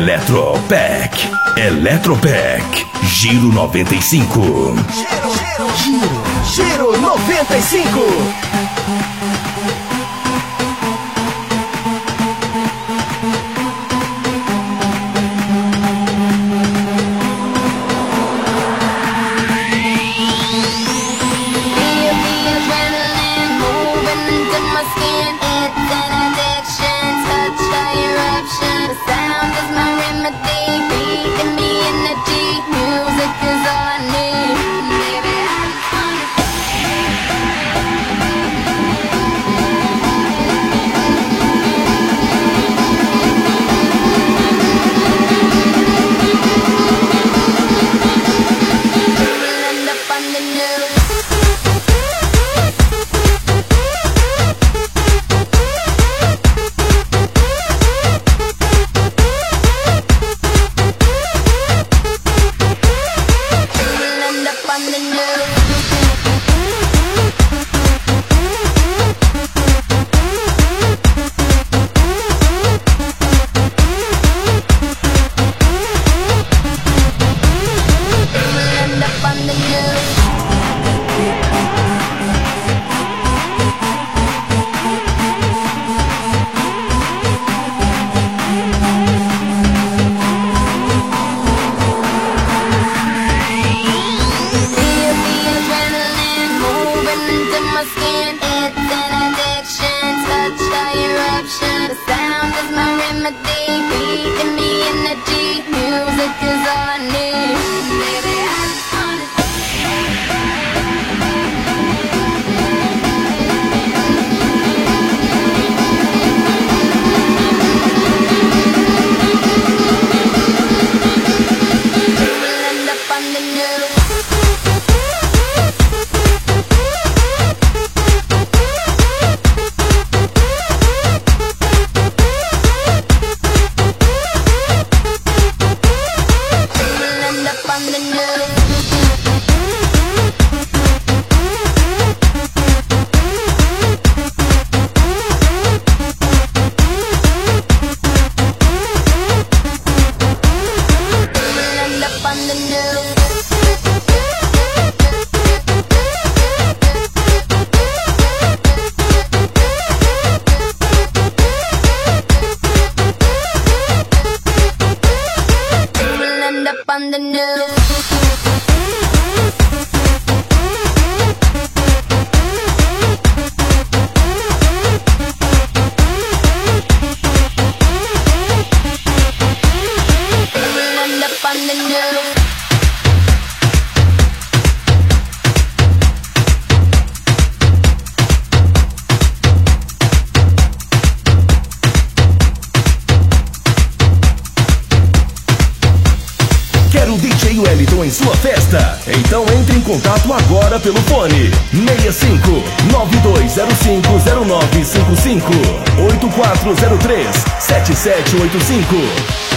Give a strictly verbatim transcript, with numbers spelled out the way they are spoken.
Eletropec. Eletropec. Giro noventa e cinco. Giro, giro, giro, giro noventa e cinco. Em sua festa? Então entre em contato agora pelo fone seis cinco nove dois zero cinco zero nove cinco cinco oito quatro zero três sete sete oito cinco.